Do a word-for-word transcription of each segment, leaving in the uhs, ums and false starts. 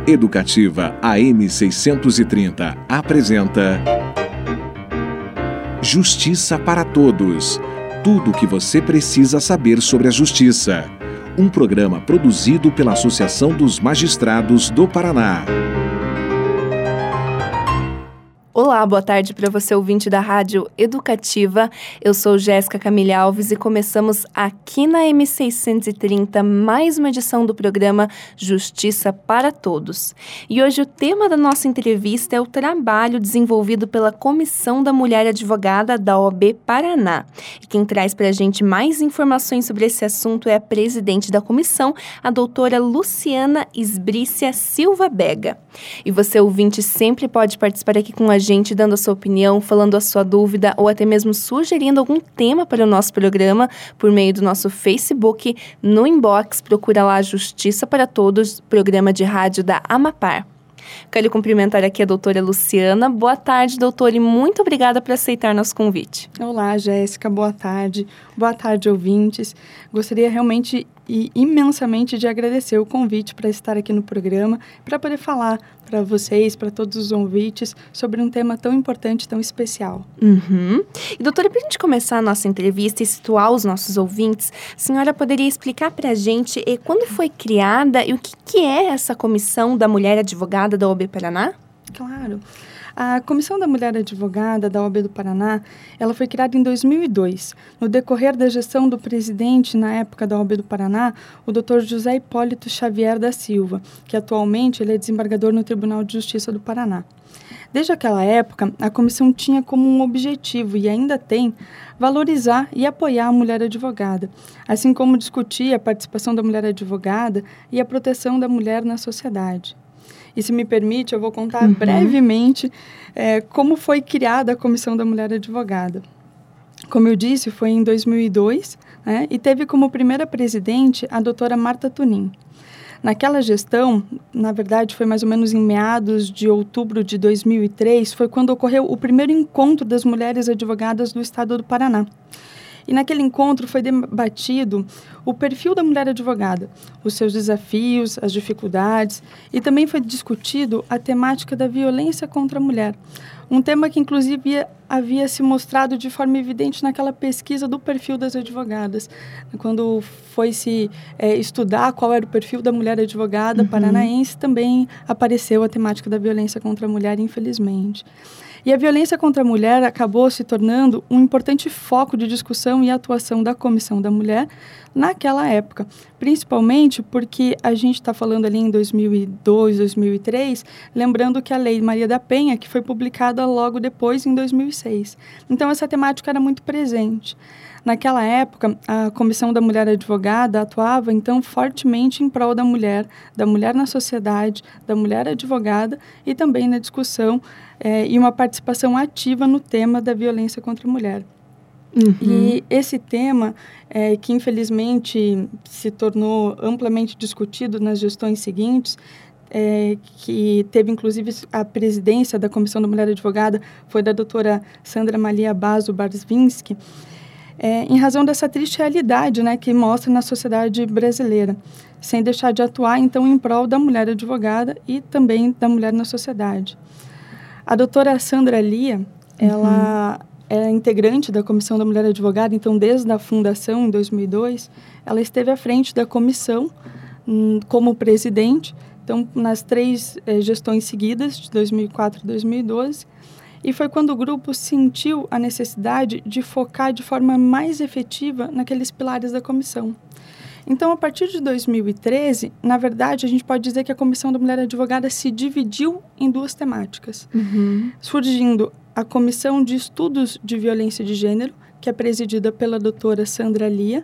Educativa A M seiscentos e trinta apresenta Justiça para Todos. Tudo o que você precisa saber sobre a justiça. Um programa produzido pela Associação dos Magistrados do Paraná. Olá, boa tarde para você, ouvinte da Rádio Educativa. Eu sou Jéssica Camille Alves e começamos aqui na M seiscentos e trinta mais uma edição do programa Justiça para Todos. E hoje o tema da nossa entrevista é o trabalho desenvolvido pela Comissão da Mulher Advogada da O A B Paraná. E quem traz para a gente mais informações sobre esse assunto é a presidente da comissão, a doutora Luciana Esbrícia Silva Bega. E você, ouvinte, sempre pode participar aqui com a gente gente dando a sua opinião, falando a sua dúvida ou até mesmo sugerindo algum tema para o nosso programa por meio do nosso Facebook. No inbox, procura lá Justiça para Todos, programa de rádio da Amapar. Quero cumprimentar aqui a doutora Luciana. Boa tarde, doutora, e muito obrigada por aceitar nosso convite. Olá, Jéssica, boa tarde. Boa tarde, ouvintes. Gostaria realmente e imensamente de agradecer o convite para estar aqui no programa, para poder falar para vocês, para todos os ouvintes, sobre um tema tão importante, tão especial. Uhum. E, doutora, para a gente começar a nossa entrevista e situar os nossos ouvintes, a senhora poderia explicar para a gente eh, quando foi criada e o que, que é essa Comissão da Mulher Advogada da O A B Paraná? Claro. A Comissão da Mulher Advogada da O A B do Paraná, ela foi criada em dois mil e dois, no decorrer da gestão do presidente, na época da O A B do Paraná, o doutor José Hipólito Xavier da Silva, que atualmente ele é desembargador no Tribunal de Justiça do Paraná. Desde aquela época, a comissão tinha como um objetivo, e ainda tem, valorizar e apoiar a mulher advogada, assim como discutir a participação da mulher advogada e a proteção da mulher na sociedade. E se me permite, eu vou contar uhum. brevemente é, como foi criada a Comissão da Mulher Advogada. Como eu disse, foi em dois mil e dois, né, e teve como primeira presidente a doutora Marta Tunin. Naquela gestão, na verdade, foi mais ou menos em meados de outubro de dois mil e três, foi quando ocorreu o primeiro encontro das mulheres advogadas do estado do Paraná. E naquele encontro foi debatido o perfil da mulher advogada, os seus desafios, as dificuldades, e também foi discutido a temática da violência contra a mulher. Um tema que, inclusive, havia se mostrado de forma evidente naquela pesquisa do perfil das advogadas. Quando foi se é, estudar qual era o perfil da mulher advogada uhum. paranaense, também apareceu a temática da violência contra a mulher, infelizmente. E a violência contra a mulher acabou se tornando um importante foco de discussão e atuação da Comissão da Mulher naquela época, principalmente porque a gente está falando ali em dois mil e dois, dois mil e três, lembrando que a Lei Maria da Penha, que foi publicada logo depois, em dois mil e seis. Então, essa temática era muito presente. Naquela época, a Comissão da Mulher Advogada atuava, então, fortemente em prol da mulher, da mulher na sociedade, da mulher advogada e também na discussão é, e uma participação ativa no tema da violência contra a mulher. Uhum. E esse tema, é, que infelizmente se tornou amplamente discutido nas gestões seguintes, É, que teve inclusive a presidência da Comissão da Mulher Advogada, foi da doutora Sandra Malia Basso Barsvinski, é, em razão dessa triste realidade, né, que mostra na sociedade brasileira, sem deixar de atuar, então, em prol da mulher advogada e também da mulher na sociedade. A doutora Sandra Lia, uhum. ela é integrante da Comissão da Mulher Advogada, então, desde a fundação, em dois mil e dois, ela esteve à frente da comissão hum, como presidente, então, nas três eh, gestões seguidas, de dois mil e quatro a dois mil e doze, e foi quando o grupo sentiu a necessidade de focar de forma mais efetiva naqueles pilares da comissão. Então, a partir de dois mil e treze, na verdade, a gente pode dizer que a Comissão da Mulher Advogada se dividiu em duas temáticas, uhum. surgindo a Comissão de Estudos de Violência de Gênero, que é presidida pela doutora Sandra Lia,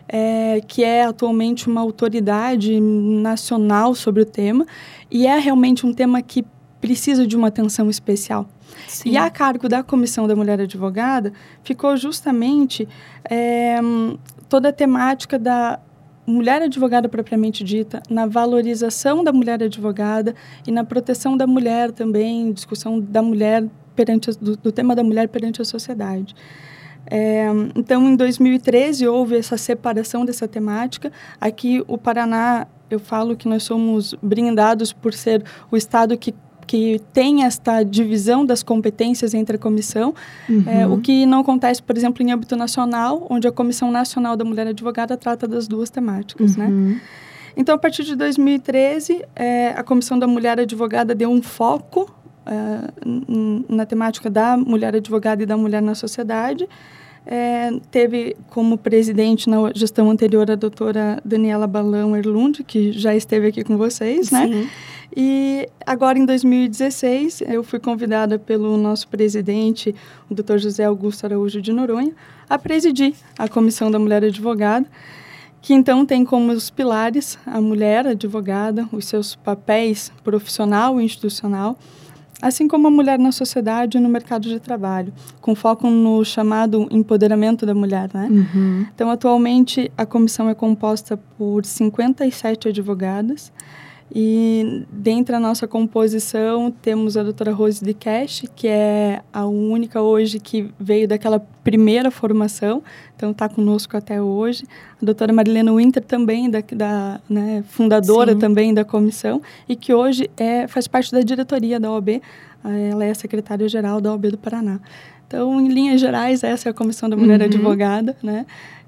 É, que é atualmente uma autoridade nacional sobre o tema, e é realmente um tema que precisa de uma atenção especial. Sim. E a cargo da Comissão da Mulher Advogada ficou justamente é, toda a temática da mulher advogada propriamente dita, na valorização da mulher advogada e na proteção da mulher também, discussão da mulher perante a, do, do tema da mulher perante a sociedade. É, então, em dois mil e treze, houve essa separação dessa temática. Aqui, o Paraná eu falo que nós somos brindados por ser o Estado que que tem esta divisão das competências entre a comissão, uhum. é, o que não acontece, por exemplo, em âmbito nacional, onde a Comissão Nacional da Mulher Advogada trata das duas temáticas, uhum. né? Então, a partir de dois mil e treze, é, a Comissão da Mulher Advogada deu um foco é, na temática da mulher advogada e da mulher na sociedade. É, teve como presidente na gestão anterior a doutora Daniela Balão Erlund, que já esteve aqui com vocês, né? Sim. E agora, em dois mil e dezesseis, eu fui convidada pelo nosso presidente, o doutor José Augusto Araújo de Noronha, a presidir a Comissão da Mulher Advogada, que então tem como os pilares a mulher advogada, os seus papéis profissional e institucional, assim como a mulher na sociedade e no mercado de trabalho, com foco no chamado empoderamento da mulher, né? Uhum. Então, atualmente, a comissão é composta por cinquenta e sete advogadas, e dentre a nossa composição temos a doutora Rose de Cash, que é a única hoje que veio daquela primeira formação, então está conosco até hoje. A doutora Marilena Winter também, da, da, né, fundadora Sim. também da comissão, e que hoje é, faz parte da diretoria da O A B, ela é a secretária-geral da O A B do Paraná. Então, em linhas gerais, essa é a Comissão da Mulher uhum. Advogada, né?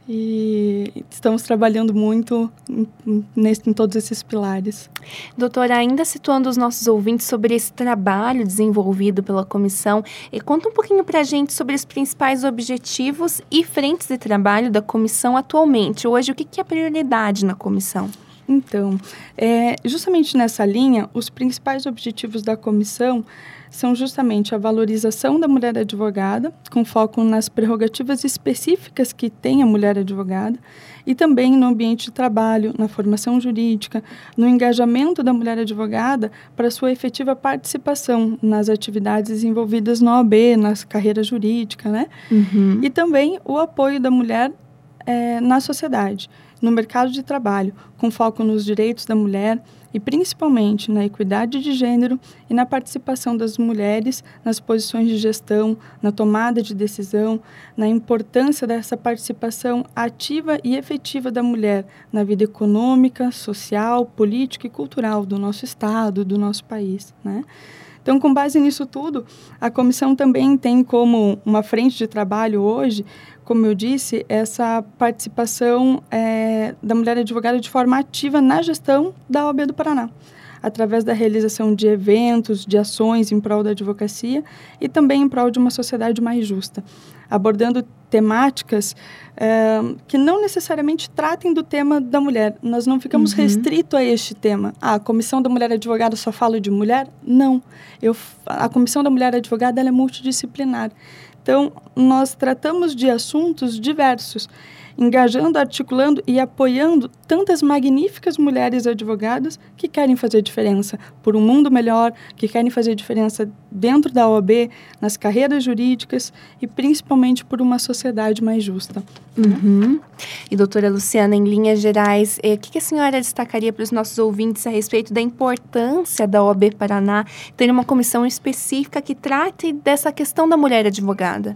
E estamos trabalhando muito em, nesse, em todos esses pilares. Doutora, ainda situando os nossos ouvintes sobre esse trabalho desenvolvido pela comissão, e conta um pouquinho para a gente sobre os principais objetivos e frentes de trabalho da comissão atualmente. Hoje, o que, que é prioridade na comissão? Então, é, justamente nessa linha, os principais objetivos da comissão são justamente a valorização da mulher advogada, com foco nas prerrogativas específicas que tem a mulher advogada, e também no ambiente de trabalho, na formação jurídica, no engajamento da mulher advogada para sua efetiva participação nas atividades envolvidas na O A B, na carreira jurídica, né? Uhum. E também o apoio da mulher é, na sociedade, no mercado de trabalho, com foco nos direitos da mulher e principalmente na equidade de gênero e na participação das mulheres nas posições de gestão, na tomada de decisão, na importância dessa participação ativa e efetiva da mulher na vida econômica, social, política e cultural do nosso Estado, do nosso país, né? Então, com base nisso tudo, a comissão também tem como uma frente de trabalho hoje, como eu disse, essa participação é, da mulher advogada de forma ativa na gestão da O A B do Paraná, através da realização de eventos, de ações em prol da advocacia e também em prol de uma sociedade mais justa, abordando temáticas é, que não necessariamente tratem do tema da mulher. Nós não ficamos uhum. restritos a este tema. Ah, a Comissão da Mulher Advogada só fala de mulher? Não. Eu, a Comissão da Mulher Advogada ela é multidisciplinar. Então, nós tratamos de assuntos diversos, engajando, articulando e apoiando tantas magníficas mulheres advogadas que querem fazer diferença por um mundo melhor, que querem fazer diferença dentro da O A B, nas carreiras jurídicas e principalmente por uma sociedade mais justa. Uhum. E doutora Luciana, em linhas gerais, o que a senhora destacaria para os nossos ouvintes a respeito da importância da O A B Paraná ter uma comissão específica que trate dessa questão da mulher advogada?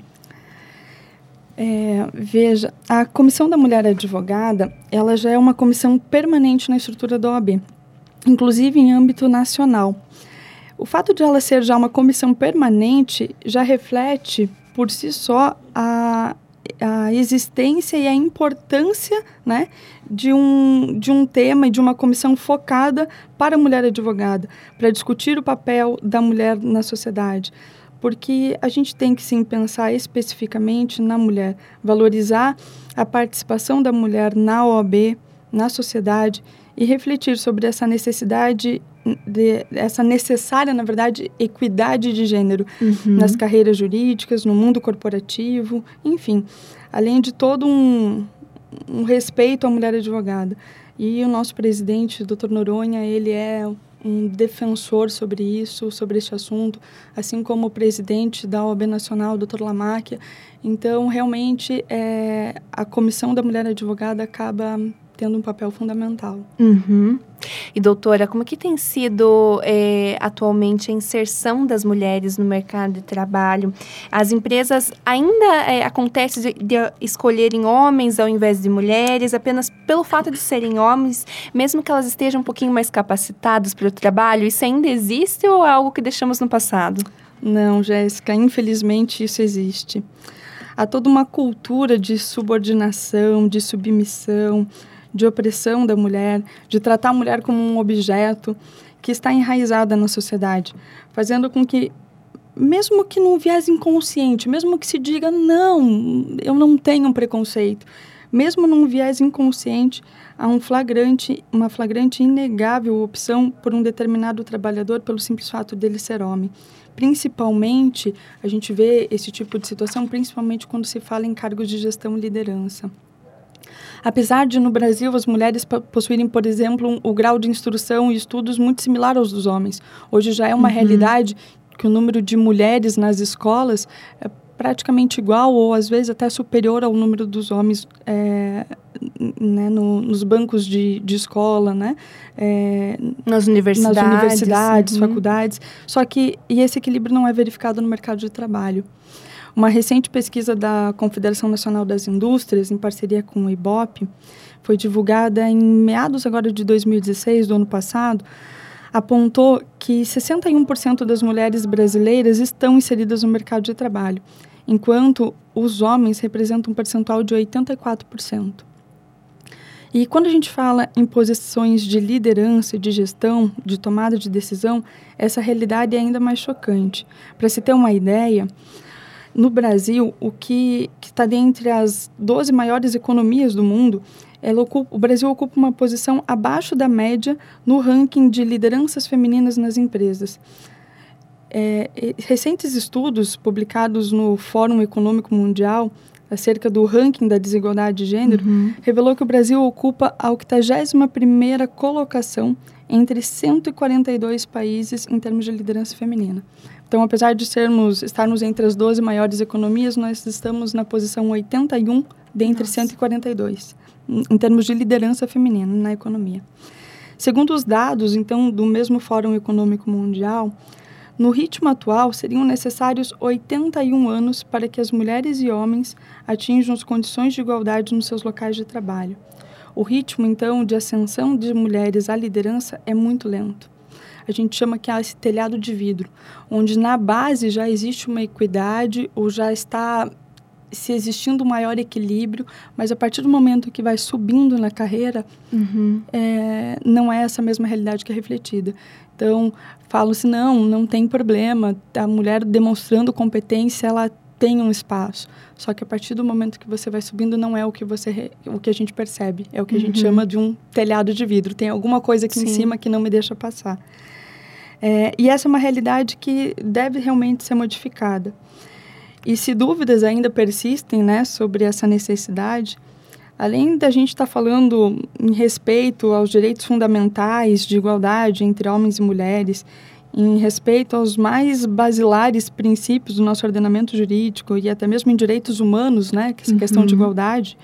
É, veja, a Comissão da Mulher Advogada, ela já é uma comissão permanente na estrutura da O A B, inclusive em âmbito nacional. O fato de ela ser já uma comissão permanente já reflete, por si só, a, a existência e a importância, né, de, um, de um tema e de uma comissão focada para a mulher advogada, para discutir o papel da mulher na sociedade. Porque a gente tem que, sim, pensar especificamente na mulher, valorizar a participação da mulher na O A B, na sociedade, e refletir sobre essa necessidade, de, essa necessária, na verdade, equidade de gênero uhum. nas carreiras jurídicas, no mundo corporativo, enfim, além de todo um, um respeito à mulher advogada. E o nosso presidente, doutor Noronha, ele é um defensor sobre isso, sobre este assunto, assim como o presidente da O A B Nacional, doutor Lamáquia. Então, realmente, é, a Comissão da Mulher Advogada acaba tendo um papel fundamental. Uhum. E, doutora, como que tem sido é, atualmente a inserção das mulheres no mercado de trabalho? As empresas ainda é, acontece de, de escolherem homens ao invés de mulheres, apenas pelo fato de serem homens, mesmo que elas estejam um pouquinho mais capacitadas para o trabalho? Isso ainda existe ou é algo que deixamos no passado? Não, Jéssica, infelizmente isso existe. Há toda uma cultura de subordinação, de submissão, de opressão da mulher, de tratar a mulher como um objeto que está enraizada na sociedade, fazendo com que, mesmo que num viés inconsciente, mesmo que se diga, não, eu não tenho um preconceito, mesmo num viés inconsciente, há um flagrante, uma flagrante e inegável opção por um determinado trabalhador pelo simples fato dele ser homem. Principalmente, a gente vê esse tipo de situação, principalmente quando se fala em cargos de gestão e liderança. Apesar de, no Brasil, as mulheres possuírem, por exemplo, um, o grau de instrução e estudos muito similar aos dos homens. Hoje já é uma uhum. realidade que o número de mulheres nas escolas é praticamente igual ou, às vezes, até superior ao número dos homens é, né, no, nos bancos de, de escola, né? É, nas universidades, nas universidades uhum. faculdades. Só que e esse equilíbrio não é verificado no mercado de trabalho. Uma recente pesquisa da Confederação Nacional das Indústrias, em parceria com o Ibope, foi divulgada em meados agora de dois mil e dezesseis, do ano passado, apontou que sessenta e um por cento das mulheres brasileiras estão inseridas no mercado de trabalho, enquanto os homens representam um percentual de oitenta e quatro por cento. E quando a gente fala em posições de liderança, de gestão, de tomada de decisão, essa realidade é ainda mais chocante. Para se ter uma ideia, no Brasil, o que está dentre as doze maiores economias do mundo, ela ocupa, o Brasil ocupa uma posição abaixo da média no ranking de lideranças femininas nas empresas. É, recentes estudos publicados no Fórum Econômico Mundial acerca do ranking da desigualdade de gênero uhum. revelou que o Brasil ocupa a octagésima primeira colocação entre cento e quarenta e dois países em termos de liderança feminina. Então, apesar de sermos, estarmos entre as doze maiores economias, nós estamos na posição oitenta e um dentre Nossa. cento e quarenta e dois, em termos de liderança feminina na economia. Segundo os dados, então, do mesmo Fórum Econômico Mundial, no ritmo atual, seriam necessários oitenta e um anos para que as mulheres e homens atinjam as condições de igualdade nos seus locais de trabalho. O ritmo, então, de ascensão de mulheres à liderança é muito lento. A gente chama que é esse telhado de vidro, onde na base já existe uma equidade ou já está se existindo um maior equilíbrio, mas a partir do momento que vai subindo na carreira, uhum. é, não é essa mesma realidade que é refletida. Então, falo-se, não, não tem problema, a mulher demonstrando competência, ela tem um espaço. Só que a partir do momento que você vai subindo, não é o que, você, o que a gente percebe, é o que a gente uhum. chama de um telhado de vidro. Tem alguma coisa aqui Sim. em cima que não me deixa passar. É, e essa é uma realidade que deve realmente ser modificada. E se dúvidas ainda persistem, né, sobre essa necessidade, além da gente estar tá falando em respeito aos direitos fundamentais de igualdade entre homens e mulheres, em respeito aos mais basilares princípios do nosso ordenamento jurídico e até mesmo em direitos humanos, né, que essa uhum. questão de igualdade,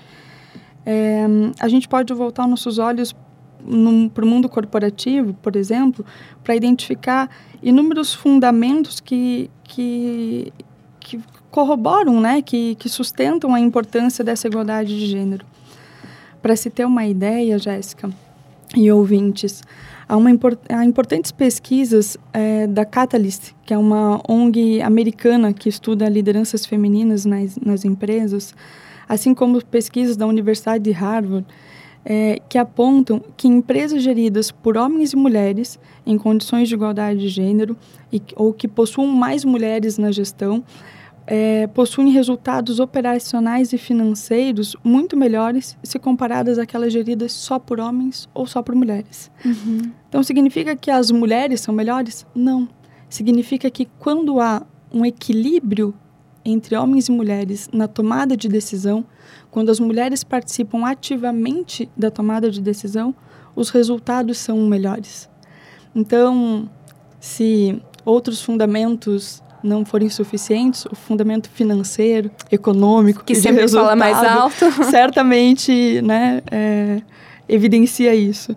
é, a gente pode voltar nossos olhos para o mundo corporativo, por exemplo, para identificar inúmeros fundamentos que, que, que corroboram, né, que, que sustentam a importância dessa igualdade de gênero. Para se ter uma ideia, Jéssica e ouvintes, há, uma import, há importantes pesquisas é, da Catalyst, que é uma O N G americana que estuda lideranças femininas nas, nas empresas, assim como pesquisas da Universidade de Harvard, É, que apontam que empresas geridas por homens e mulheres em condições de igualdade de gênero e, ou que possuam mais mulheres na gestão é, possuem resultados operacionais e financeiros muito melhores se comparadas àquelas geridas só por homens ou só por mulheres. Uhum. Então, significa que as mulheres são melhores? Não. Significa que quando há um equilíbrio entre homens e mulheres na tomada de decisão, quando as mulheres participam ativamente da tomada de decisão, os resultados são melhores. Então, se outros fundamentos não forem suficientes, o fundamento financeiro, econômico, que sempre fala mais alto, certamente, né, é, evidencia isso.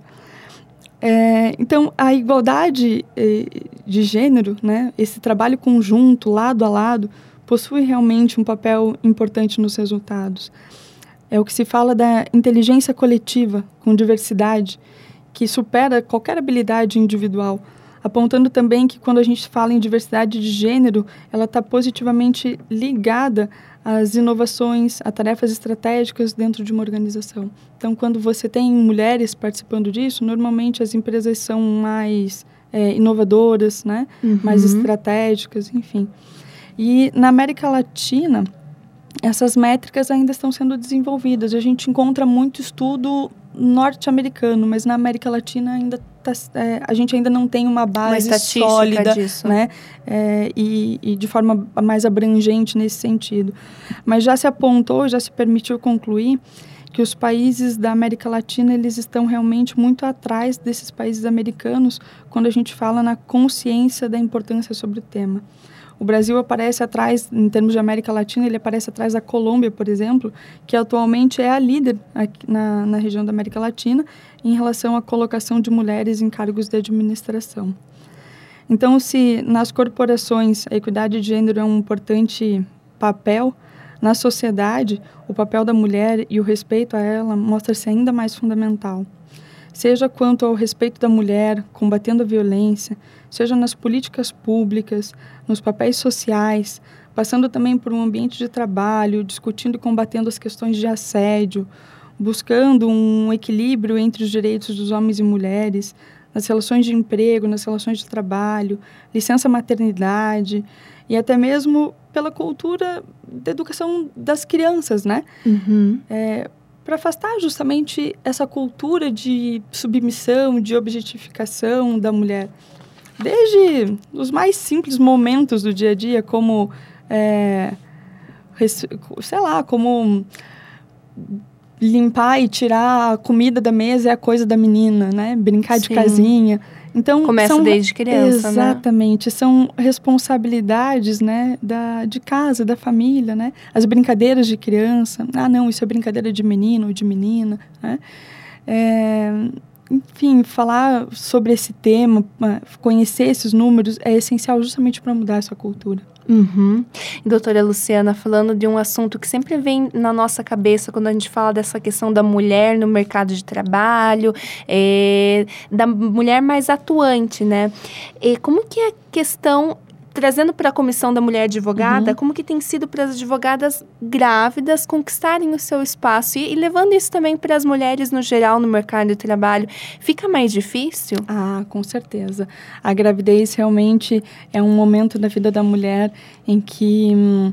É, então, a igualdade eh, de gênero, né, esse trabalho conjunto, lado a lado, possui realmente um papel importante nos resultados. É o que se fala da inteligência coletiva com diversidade, que supera qualquer habilidade individual, apontando também que quando a gente fala em diversidade de gênero, ela está positivamente ligada às inovações, a tarefas estratégicas dentro de uma organização. Então, quando você tem mulheres participando disso, normalmente as empresas são mais é, inovadoras, né? Uhum. Mais estratégicas, enfim. E na América Latina, essas métricas ainda estão sendo desenvolvidas. A gente encontra muito estudo norte-americano, mas na América Latina ainda tá, é, a gente ainda não tem uma base uma sólida, disso. Né? É, e, e de forma mais abrangente nesse sentido. Mas já se apontou, já se permitiu concluir que os países da América Latina, eles estão realmente muito atrás desses países americanos quando a gente fala na consciência da importância sobre o tema. O Brasil aparece atrás, em termos de América Latina, ele aparece atrás da Colômbia, por exemplo, que atualmente é a líder aqui na, na região da América Latina em relação à colocação de mulheres em cargos de administração. Então, se nas corporações a equidade de gênero é um importante papel, na sociedade, o papel da mulher e o respeito a ela mostra-se ainda mais fundamental. Seja quanto ao respeito da mulher, combatendo a violência, seja nas políticas públicas, nos papéis sociais, passando também por um ambiente de trabalho, discutindo e combatendo as questões de assédio, buscando um equilíbrio entre os direitos dos homens e mulheres, nas relações de emprego, nas relações de trabalho, licença maternidade e até mesmo pela cultura da educação das crianças, né? Uhum. É, para afastar justamente essa cultura de submissão, de objetificação da mulher. Desde os mais simples momentos do dia a dia, como, é, sei lá, como limpar e tirar a comida da mesa é a coisa da menina, né? Brincar de Sim. casinha. Então, começa são, desde criança, exatamente, né? São responsabilidades, né, da, de casa, da família, né? As brincadeiras de criança. Ah, não, isso é brincadeira de menino ou de menina, né? É, enfim, falar sobre esse tema, conhecer esses números é essencial justamente para mudar essa cultura. Uhum. E, doutora Luciana, falando de um assunto que sempre vem na nossa cabeça quando a gente fala dessa questão da mulher no mercado de trabalho, é, da mulher mais atuante, né? E como que é a questão, trazendo para a Comissão da Mulher Advogada, uhum. como que tem sido para as advogadas grávidas conquistarem o seu espaço e, e levando isso também para as mulheres no geral no mercado de trabalho, fica mais difícil? Ah, com certeza. A gravidez realmente é um momento da vida da mulher em que hum,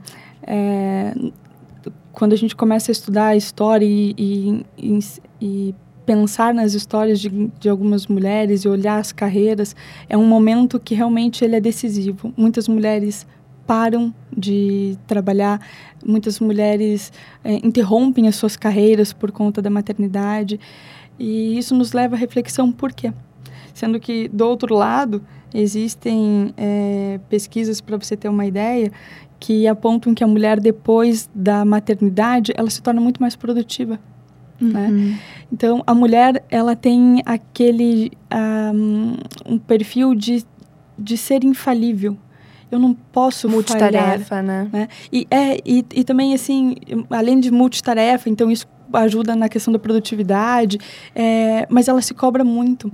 é, quando a gente começa a estudar a história e, e, e, e pensar nas histórias de, de algumas mulheres e olhar as carreiras, é um momento que realmente ele é decisivo. Muitas mulheres param de trabalhar, muitas mulheres é, interrompem as suas carreiras por conta da maternidade, e isso nos leva à reflexão por quê? Sendo que, do outro lado, existem é, pesquisas, para você ter uma ideia, que apontam que a mulher, depois da maternidade, ela se torna muito mais produtiva. Uhum. Né? Então, a mulher, ela tem aquele um, um perfil de, de ser infalível. Eu não posso multitarefa, falhar, né? né? E, é, e, e também, assim, além de multitarefa, então isso ajuda na questão da produtividade, é, mas ela se cobra muito.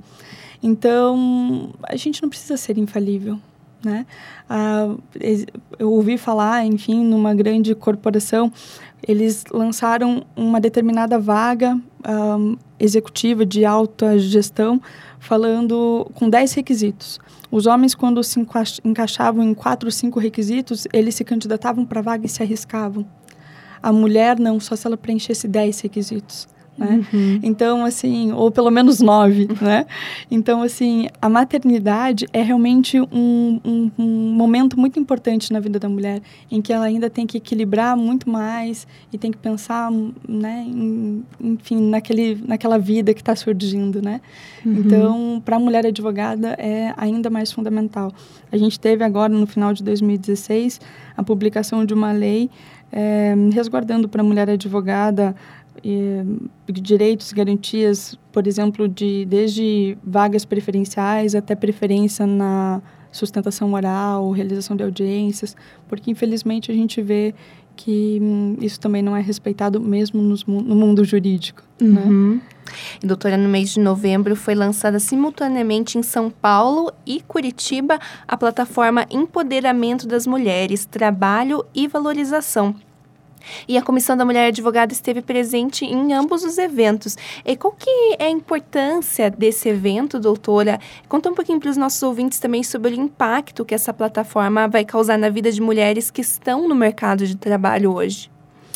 Então, a gente não precisa ser infalível, né? Ah, eu ouvi falar, enfim, numa grande corporação, eles lançaram uma determinada vaga um, executiva de alta gestão, falando com dez requisitos. Os homens, quando se encaixavam em quatro ou cinco requisitos, eles se candidatavam para a vaga e se arriscavam. A mulher não, só se ela preenchesse dez requisitos. Né? Uhum. Então, assim, ou pelo menos nove, né? Então, assim, a maternidade é realmente um, um, um momento muito importante na vida da mulher, em que ela ainda tem que equilibrar muito mais e tem que pensar, né, em, enfim, naquele, naquela vida que está surgindo, né? Uhum. Então, para a mulher advogada é ainda mais fundamental. A gente teve agora, no final de dois mil e dezesseis, a publicação de uma lei é, resguardando para a mulher advogada e, direitos e garantias, por exemplo, de, desde vagas preferenciais até preferência na sustentação oral, realização de audiências, porque infelizmente a gente vê que hum, isso também não é respeitado mesmo nos, no mundo jurídico. Uhum. Né? E, doutora, no mês de novembro foi lançada simultaneamente em São Paulo e Curitiba a plataforma Empoderamento das Mulheres, Trabalho e Valorização. E a Comissão da Mulher Advogada esteve presente em ambos os eventos. E qual que é a importância desse evento, doutora? Conta um pouquinho para os nossos ouvintes também sobre o impacto que essa plataforma vai causar na vida de mulheres que estão no mercado de trabalho hoje.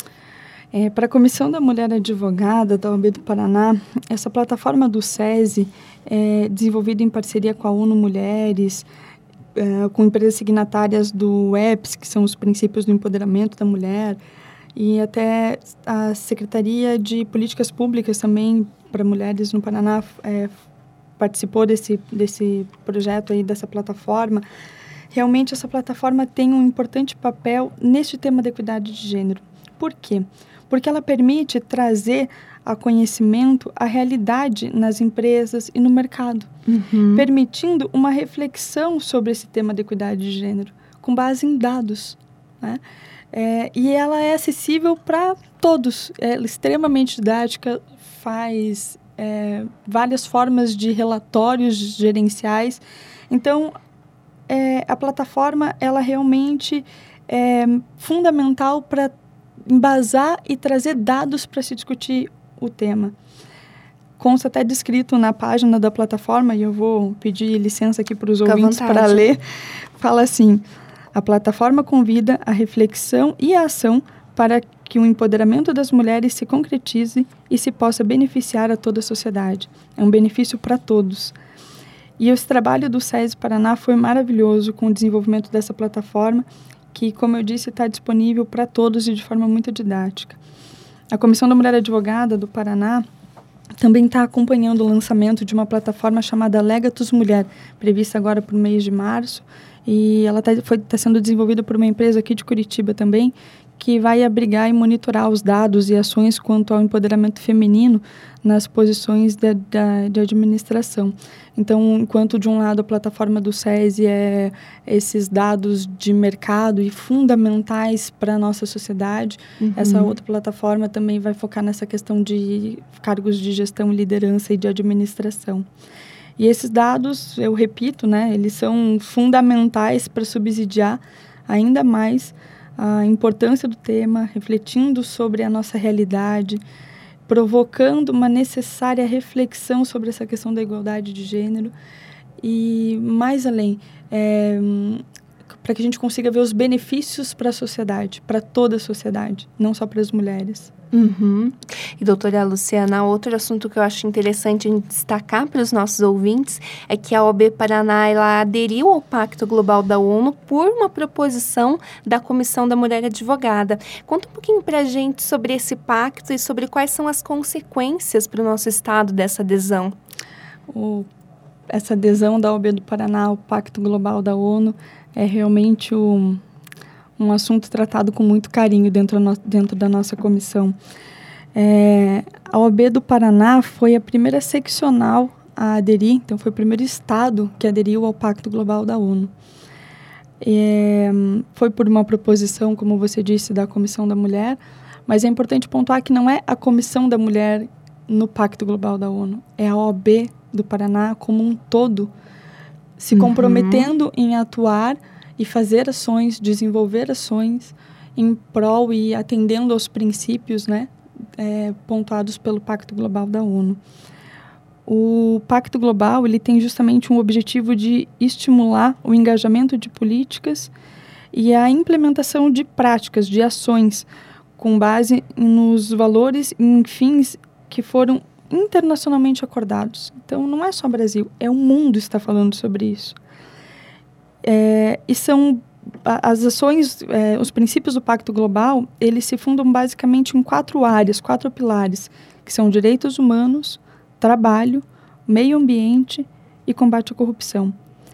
É, para a Comissão da Mulher Advogada da O A B do Paraná, essa plataforma do SESI é desenvolvida em parceria com a ONU Mulheres, é, com empresas signatárias do E P S, que são os princípios do empoderamento da mulher, e até a Secretaria de Políticas Públicas também para Mulheres no Paraná é, participou desse, desse projeto aí, dessa plataforma. Realmente essa plataforma tem um importante papel neste tema da equidade de gênero. Por quê? Porque ela permite trazer a conhecimento a realidade nas empresas e no mercado, uhum. permitindo uma reflexão sobre esse tema da equidade de gênero, com base em dados, né? É, e ela é acessível para todos, é extremamente didática, faz é, várias formas de relatórios gerenciais. Então, é, a plataforma ela realmente é fundamental para embasar e trazer dados para se discutir o tema. Consta até descrito na página da plataforma, e eu vou pedir licença aqui para os ouvintes para ler, fala assim: a plataforma convida a reflexão e a ação para que o empoderamento das mulheres se concretize e se possa beneficiar a toda a sociedade. É um benefício para todos. E esse trabalho do SESI Paraná foi maravilhoso com o desenvolvimento dessa plataforma, que, como eu disse, está disponível para todos e de forma muito didática. A Comissão da Mulher Advogada do Paraná também está acompanhando o lançamento de uma plataforma chamada Legatus Mulher, prevista agora para o mês de março, e ela está tá sendo desenvolvida por uma empresa aqui de Curitiba também, que vai abrigar e monitorar os dados e ações quanto ao empoderamento feminino nas posições de, de, de administração. Então, enquanto de um lado a plataforma do SESI é esses dados de mercado e fundamentais para a nossa sociedade, uhum. essa outra plataforma também vai focar nessa questão de cargos de gestão, liderança e de administração. E esses dados, eu repito, né, eles são fundamentais para subsidiar ainda mais a importância do tema, refletindo sobre a nossa realidade, provocando uma necessária reflexão sobre essa questão da igualdade de gênero e, mais além, é, para que a gente consiga ver os benefícios para a sociedade, para toda a sociedade, não só para as mulheres. Uhum. E, doutora Luciana, outro assunto que eu acho interessante destacar para os nossos ouvintes é que a O A B Paraná ela aderiu ao Pacto Global da ONU por uma proposição da Comissão da Mulher Advogada. Conta um pouquinho para a gente sobre esse pacto e sobre quais são as consequências para o nosso estado dessa adesão. O, essa adesão da O A B do Paraná ao Pacto Global da ONU é realmente um... um assunto tratado com muito carinho dentro, no, dentro da nossa comissão. É, a O A B do Paraná foi a primeira seccional a aderir, então foi o primeiro estado que aderiu ao Pacto Global da ONU. É, foi por uma proposição, como você disse, da Comissão da Mulher, mas é importante pontuar que não é a Comissão da Mulher no Pacto Global da ONU, é a O A B do Paraná como um todo, se comprometendo uhum. em atuar e fazer ações, desenvolver ações em prol e atendendo aos princípios, né, é, pontuados pelo Pacto Global da ONU. O Pacto Global ele tem justamente um objetivo de estimular o engajamento de políticas e a implementação de práticas, de ações, com base nos valores e em fins que foram internacionalmente acordados. Então, não é só o Brasil, é o mundo que está falando sobre isso. É, e são as ações, é, os princípios do Pacto Global, eles se fundam basicamente em quatro áreas, quatro pilares, que são direitos humanos, trabalho, meio ambiente e combate à corrupção.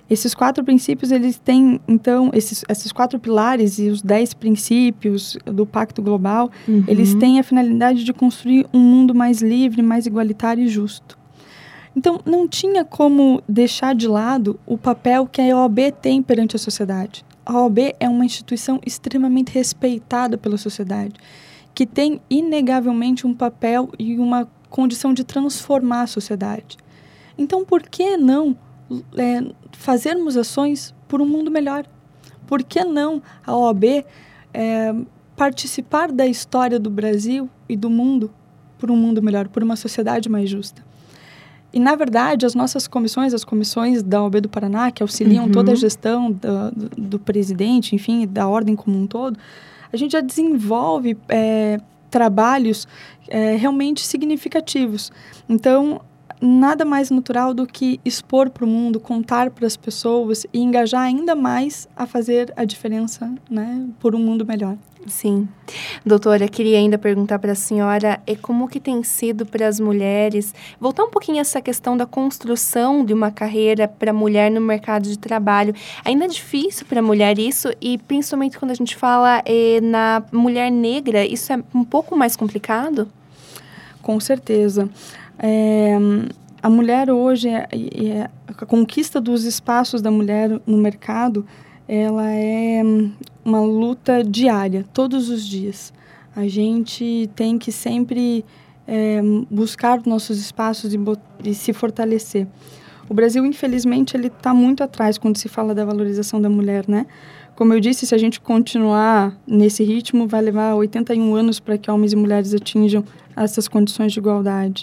Esses quatro princípios, eles têm, então, esses, esses quatro pilares e os dez princípios do Pacto Global, uhum. eles têm a finalidade de construir um mundo mais livre, mais igualitário e justo. Então, não tinha como deixar de lado o papel que a O A B tem perante a sociedade. A O A B é uma instituição extremamente respeitada pela sociedade, que tem, inegavelmente, um papel e uma condição de transformar a sociedade. Então, por que não é, fazermos ações por um mundo melhor? Por que não a O A B é, participar da história do Brasil e do mundo por um mundo melhor, por uma sociedade mais justa? E, na verdade, as nossas comissões, as comissões da O A B do Paraná, que auxiliam uhum. toda a gestão do, do, do presidente, enfim, da ordem como um todo, a gente já desenvolve é, trabalhos é, realmente significativos. Então, nada mais natural do que expor para o mundo, contar para as pessoas e engajar ainda mais a fazer a diferença, né, por um mundo melhor. Sim. Doutora, queria ainda perguntar para a senhora é como que tem sido para as mulheres, voltar um pouquinho a essa questão da construção de uma carreira para a mulher no mercado de trabalho. Ainda é difícil para a mulher isso e principalmente quando a gente fala eh, na mulher negra, isso é um pouco mais complicado? Com certeza. É, a mulher hoje, é, é, a conquista dos espaços da mulher no mercado, ela é uma luta diária, todos os dias. A gente tem que sempre é, buscar nossos espaços e, e se fortalecer. O Brasil, infelizmente, ele está muito atrás quando se fala da valorização da mulher, né? Como eu disse, se a gente continuar nesse ritmo, vai levar oitenta e um anos para que homens e mulheres atinjam essas condições de igualdade.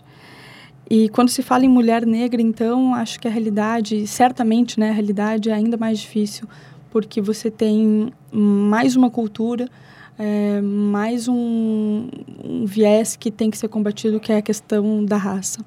E quando se fala em mulher negra, então, acho que a realidade, certamente, né, a realidade é ainda mais difícil, porque você tem mais uma cultura, é, mais um, um viés que tem que ser combatido, que é a questão da raça.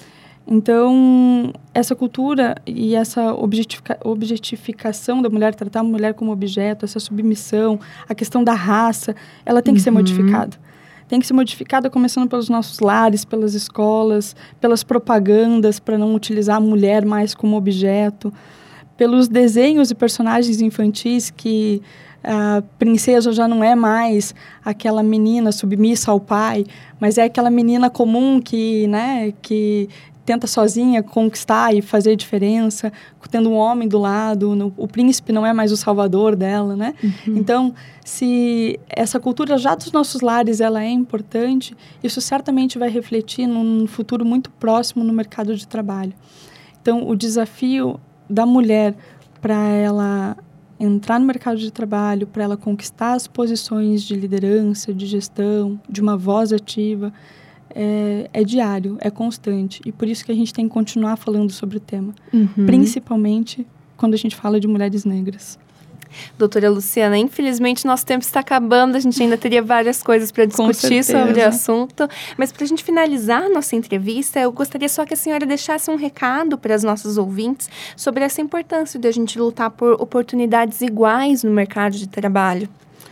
Então, essa cultura e essa objetifica, objetificação da mulher, tratar a mulher como objeto, essa submissão, a questão da raça, ela tem que uhum. ser modificada. Tem que ser modificada começando pelos nossos lares, pelas escolas, pelas propagandas para não utilizar a mulher mais como objeto, pelos desenhos e personagens infantis que a princesa já não é mais aquela menina submissa ao pai, mas é aquela menina comum que, né, que tenta sozinha conquistar e fazer diferença, tendo um homem do lado, no, o príncipe não é mais o salvador dela, né? Uhum. Então, se essa cultura já dos nossos lares ela é importante, isso certamente vai refletir num futuro muito próximo no mercado de trabalho. Então, o desafio da mulher para ela entrar no mercado de trabalho, para ela conquistar as posições de liderança, de gestão, de uma voz ativa, é, é diário, é constante. E por isso que a gente tem que continuar falando sobre o tema, uhum. principalmente quando a gente fala de mulheres negras. Doutora Luciana, infelizmente nosso tempo está acabando, a gente ainda teria várias coisas para discutir sobre o assunto, mas para a gente finalizar a nossa entrevista, eu gostaria só que a senhora deixasse um recado para as nossas ouvintes sobre essa importância de a gente lutar por oportunidades iguais no mercado de trabalho.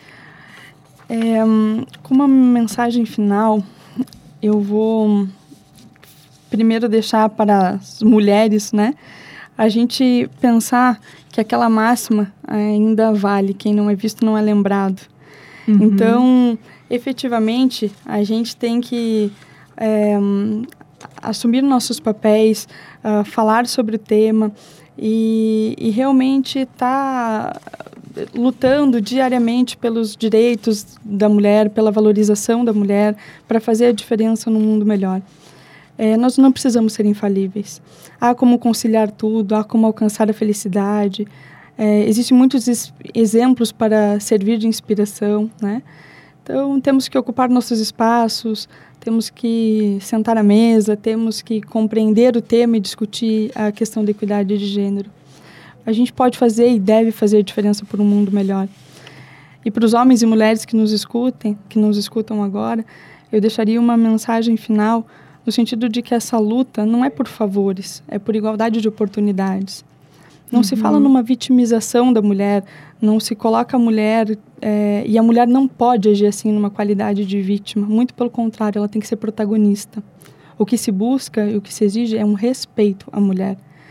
É, como uma mensagem final, eu vou primeiro deixar para as mulheres, né, a gente pensar que aquela máxima ainda vale, quem não é visto não é lembrado. Uhum. Então, efetivamente, a gente tem que é, assumir nossos papéis, uh, falar sobre o tema e, e realmente estar tá lutando diariamente pelos direitos da mulher, pela valorização da mulher, para fazer a diferença no mundo melhor. É, nós não precisamos ser infalíveis. Há como conciliar tudo, há como alcançar a felicidade. É, existem muitos es- exemplos para servir de inspiração, né? Então, temos que ocupar nossos espaços, temos que sentar à mesa, temos que compreender o tema e discutir a questão da equidade de gênero. A gente pode fazer e deve fazer a diferença por um mundo melhor. E para os homens e mulheres que nos escutem, que nos escutam agora, eu deixaria uma mensagem final no sentido de que essa luta não é por favores, é por igualdade de oportunidades. Não uhum. se fala numa vitimização da mulher, não se coloca a mulher, é, e a mulher não pode agir assim numa qualidade de vítima, muito pelo contrário, ela tem que ser protagonista. O que se busca e o que se exige é um respeito à mulher.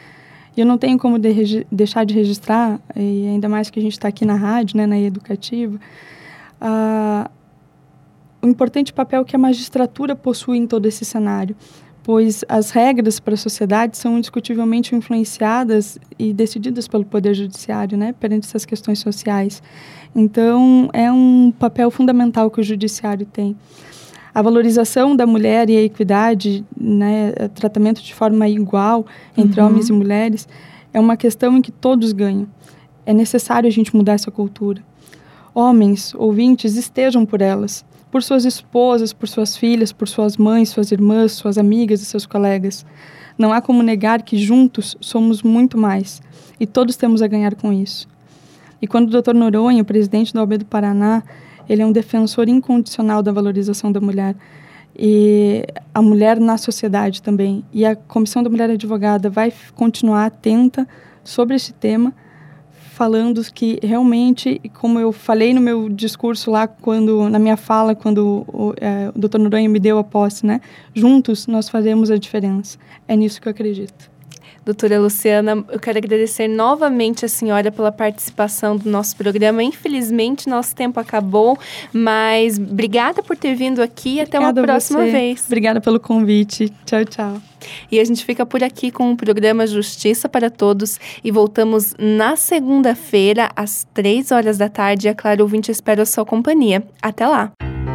E eu não tenho como de, deixar de registrar, e ainda mais que a gente está aqui na rádio, né, na Educativa, uh, o importante papel que a magistratura possui em todo esse cenário, pois as regras para a sociedade são indiscutivelmente influenciadas e decididas pelo Poder Judiciário, né, perante essas questões sociais. Então, é um papel fundamental que o Judiciário tem. A valorização da mulher e a equidade, né, tratamento de forma igual entre uhum. homens e mulheres, é uma questão em que todos ganham. É necessário a gente mudar essa cultura. Homens, ouvintes, estejam por elas, por suas esposas, por suas filhas, por suas mães, suas irmãs, suas amigas e seus colegas. Não há como negar que juntos somos muito mais, e todos temos a ganhar com isso. E quando o doutor Noronha, o presidente da O A B do Paraná, ele é um defensor incondicional da valorização da mulher, e a mulher na sociedade também. E a Comissão da Mulher Advogada vai continuar atenta sobre esse tema, falando que realmente, como eu falei no meu discurso lá, quando, na minha fala, quando o, é, o doutor Noronha me deu a posse, né? Juntos nós fazemos a diferença. É nisso que eu acredito. Doutora Luciana, eu quero agradecer novamente a senhora pela participação do nosso programa. Infelizmente, nosso tempo acabou, mas obrigada por ter vindo aqui e até uma próxima vez. Obrigada pelo convite. Tchau, tchau. E a gente fica por aqui com o programa Justiça para Todos e voltamos na segunda-feira, às três horas da tarde. É claro, ouvinte, espero a sua companhia. Até lá!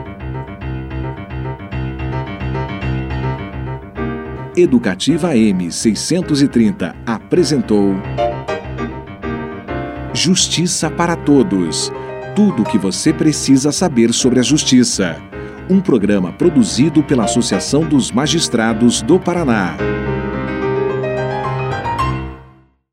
Educativa M seiscentos e trinta apresentou Justiça para Todos. Tudo o que você precisa saber sobre a justiça. Um programa produzido pela Associação dos Magistrados do Paraná.